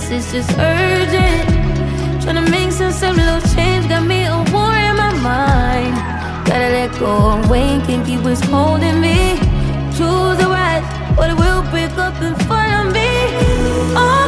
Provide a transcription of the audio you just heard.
this is just urgent. Tryna make some little change, got me a war in my mind. Gotta let go and wait, can't keep what's holding me. Choose the right, but it will break up in front of me. Oh,